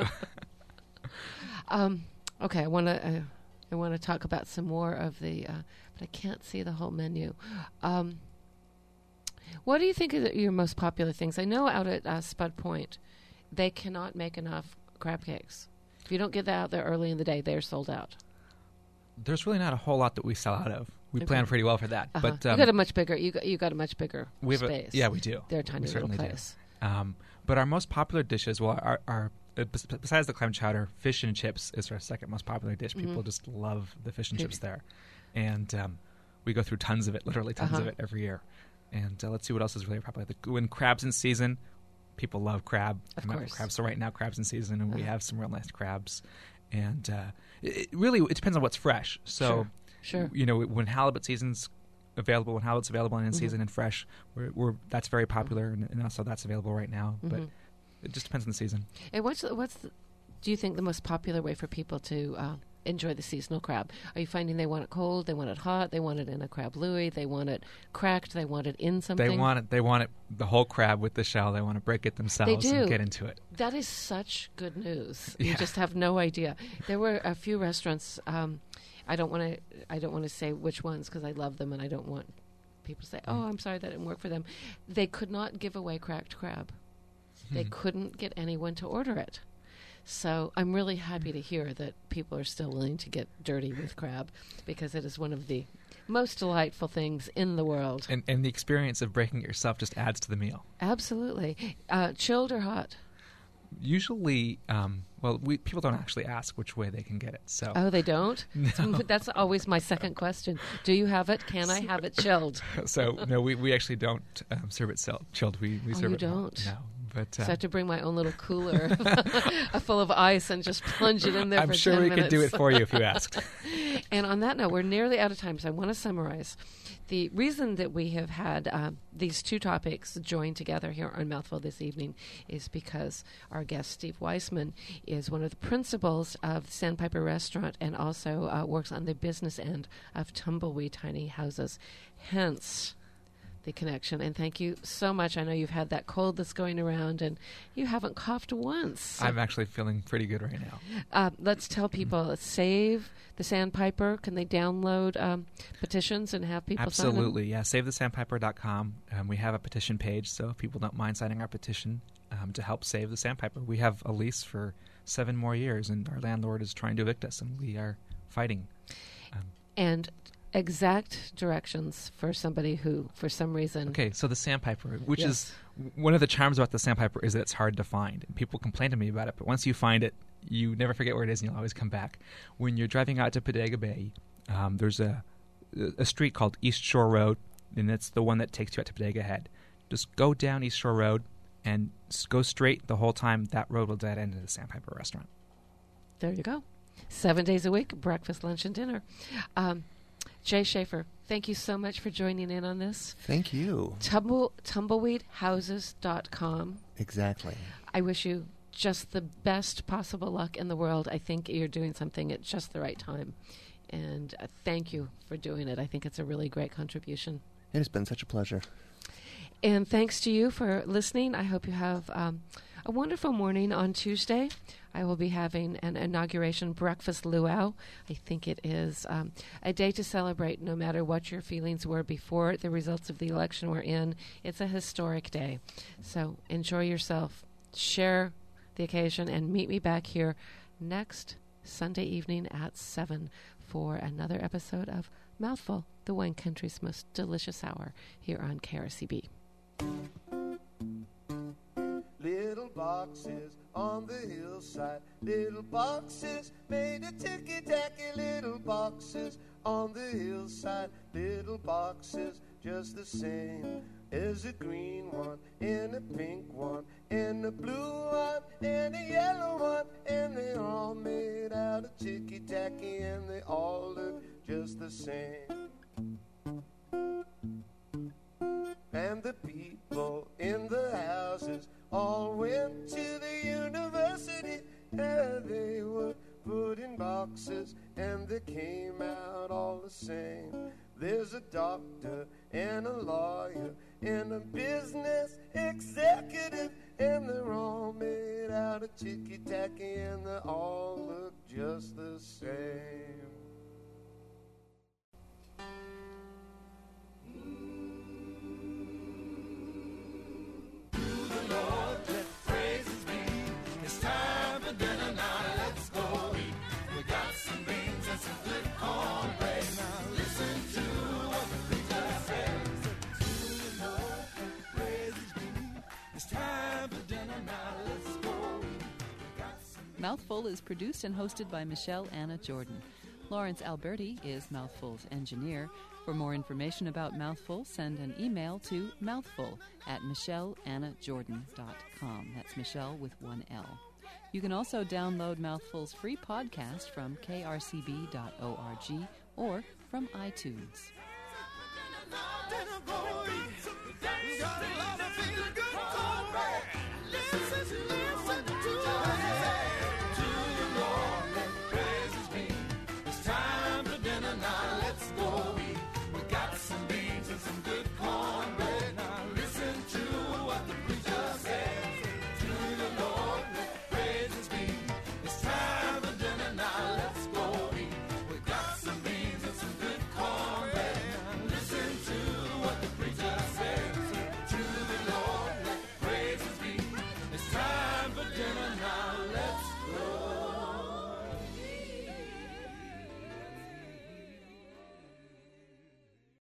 um, okay, I want to uh, I want to talk about some more of the, uh, but I can't see the whole menu. Um, what do you think are the, your most popular things? I know out at uh, Spud Point, they cannot make enough crab cakes. If you don't get that out there early in the day, they're sold out. There's really not a whole lot that we sell out of. We Okay. plan pretty well for that. Uh-huh. But um, you got a much bigger. You got you got a much bigger we have space. A, yeah, we do. They're a tiny we little certainly place. do. Um, but our most popular dishes, well, our, our uh, bes- besides the clam chowder, fish and chips is our second most popular dish. Mm-hmm. People just love the fish and Good. chips there, and um, we go through tons of it, literally tons Uh-huh. of it every year. And uh, let's see what else is really popular. The, when crab's in season, people love crab. Of I'm out for course. crabs. So right now, crab's in season, and we Uh-huh. have some real nice crabs. And uh, it, it really, it depends on what's fresh. So, Sure. Sure. you know, when halibut season's available, when halibut's available and in Mhm. season and fresh, we're, we're that's very popular, and, and also that's available right now. But Mhm. it just depends on the season. And what's the, what's the, do you think the most popular way for people to uh, enjoy the seasonal crab? Are you finding they want it cold, they want it hot, they want it in a crab louis, they want it cracked, they want it in something? They want it. They want it the whole crab with the shell. They want to break it themselves do. and get into it. That is such good news. Yeah. You just have no idea. There were a few restaurants. Um, I don't want to. I don't want to say which ones because I love them, and I don't want people to say, "Oh, I'm sorry that didn't work for them." They could not give away cracked crab. They Hmm. couldn't get anyone to order it. So I'm really happy to hear that people are still willing to get dirty with crab because it is one of the most delightful things in the world. And and the experience of breaking it yourself just adds to the meal. Absolutely. Uh, chilled or hot? Usually, um, well, we people don't actually ask which way they can get it. So Oh, they don't? No. That's always my second question. Do you have it? Can I have it chilled? so no, we, we actually don't um, serve it sell- chilled. We we Oh, serve you it hot. don't? No, But uh, so I have to bring my own little cooler full of ice and just plunge it in there I'm for sure ten we minutes. could do it for you if you asked. And on that note, we're nearly out of time, so I want to summarize. The reason that we have had uh, these two topics joined together here on Mouthful this evening is because our guest, Steve Weissman, is one of the principals of Sandpiper Restaurant and also uh, works on the business end of Tumbleweed Tiny Houses. Hence the connection. And thank you so much. I know you've had that cold that's going around and you haven't coughed once. I'm actually feeling pretty good right now. Uh, let's tell people, uh, save the Sandpiper. Can they download um, petitions and have people sign them? Absolutely, yeah. save the sandpiper dot com. Um, we have a petition page, so if people don't mind signing our petition um, to help save the Sandpiper. We have a lease for seven more years, and our landlord is trying to evict us, and we are fighting. Um, and exact directions for somebody who, for some reason... Okay, so the Sandpiper, which Yes. is one of the charms about the Sandpiper is that it's hard to find. And people complain to me about it, but once you find it, you never forget where it is, and you'll always come back. When you're driving out to Bodega Bay, um, there's a a street called East Shore Road, and it's the one that takes you out to Bodega Head. Just go down East Shore Road and s- go straight the whole time. That road will dead end to the Sandpiper Restaurant. There you go. Seven days a week, breakfast, lunch, and dinner. Um, Jay Schaefer, thank you so much for joining in on this. Thank you. Tumble, tumbleweed houses dot com. Exactly. I wish you just the best possible luck in the world. I think you're doing something at just the right time. And uh, thank you for doing it. I think it's a really great contribution. It has been such a pleasure. And thanks to you for listening. I hope you have um, a wonderful morning on Tuesday. I will be having an inauguration breakfast luau. I think it is um, a day to celebrate no matter what your feelings were before the results of the election were in. It's a historic day. So enjoy yourself. Share the occasion and meet me back here next Sunday evening at seven for another episode of Mouthful, the wine country's most delicious hour here on K R C B. Little boxes on the hillside, little boxes made of ticky-tacky, little boxes on the hillside, little boxes just the same. There's a green one, and a pink one, and a blue one, and a yellow one, and they're all made out of ticky-tacky, and they all look just the same. And the people in the houses all went to the university, and they were put in boxes, and they came out all the same. There's a doctor and a lawyer and a business executive, and they're all made out of ticky-tacky, and they all look just the same. Lord, let praises be. It's time for dinner now, let's go eat. We got some beans and some good cornbread. Now listen to what the preacher says. To the Lord, let praises be. It's time for dinner now, let's go eat. We got some Mouthful is produced and hosted by Michelle Anna Jordan. Lawrence Alberti is Mouthful's engineer. For more information about Mouthful, send an email to mouthful at michelle anna jordan dot com. That's Michelle with one L. You can also download Mouthful's free podcast from k r c b dot org or from iTunes.